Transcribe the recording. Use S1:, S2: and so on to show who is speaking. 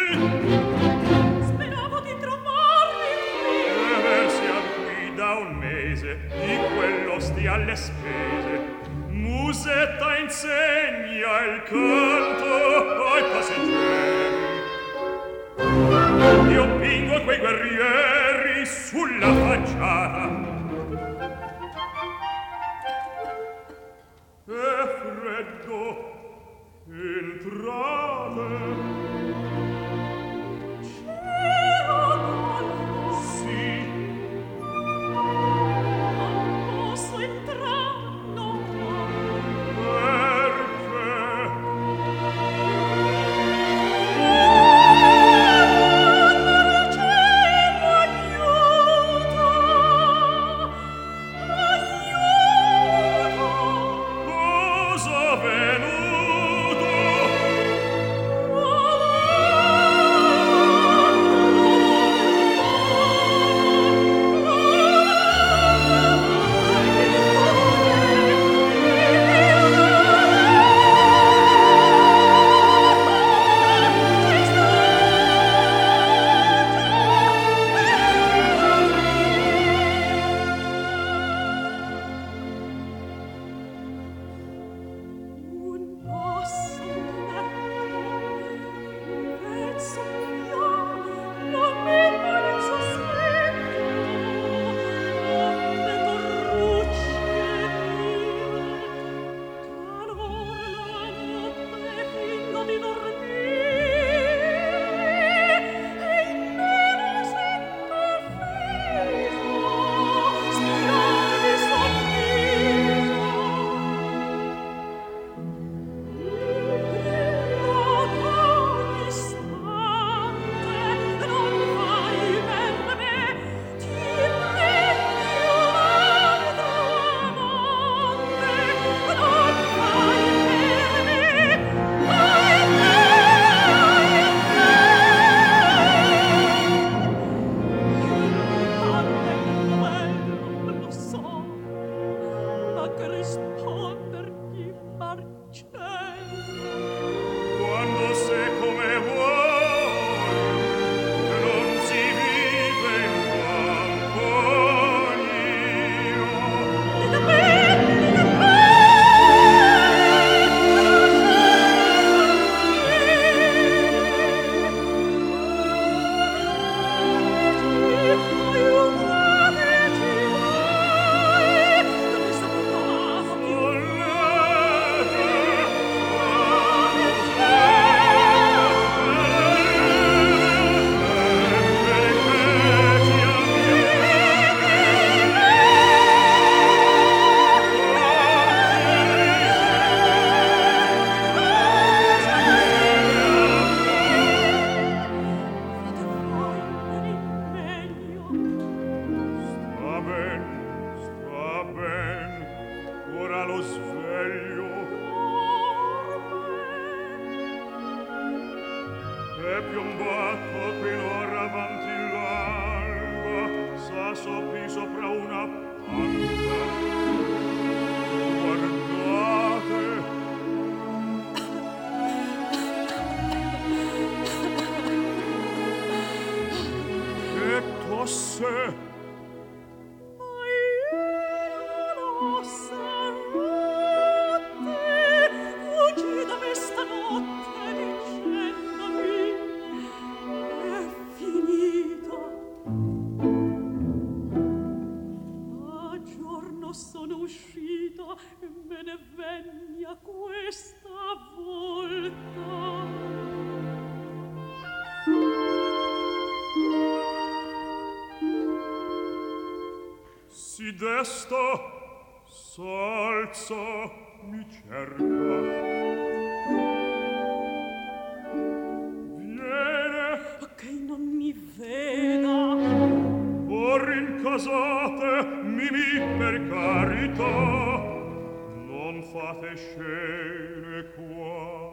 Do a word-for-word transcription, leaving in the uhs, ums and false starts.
S1: Speravo di trovarvi
S2: E versiam qui da un mese, di quello stia alle spese. Musetta insegna il canto ai passeggeri. Io pingo quei guerrieri sulla facciata. È freddo, entrate.
S1: c'ero golfo.
S2: Sì,
S1: Non posso entrare, no, no.
S2: perché?
S1: Dal cielo aiuto, aiuto.
S2: Cosa venuto?
S1: Un passo un pezzo fiato, la meta in sospetto, onde corrucce vive, talor la notte fingo di dormire, e in me non sento offeso, spirarvi sottiso. Risponderti, Marcello.
S2: Quando sei come vuoi, che non si vive in compagnia.
S1: Dite bene, dite
S2: Sta ben, sta ben, ora lo sveglio. È piombato finora avanti l'alba, s'assopì sopra una panca. Guardate, che tosse!
S1: Sono uscita e me ne vegna questa volta.
S2: Si desta, s'alza, mi cerca. Viene,
S1: Che non mi veda.
S2: o rincasate, mimì per carità. Non fate scene qua.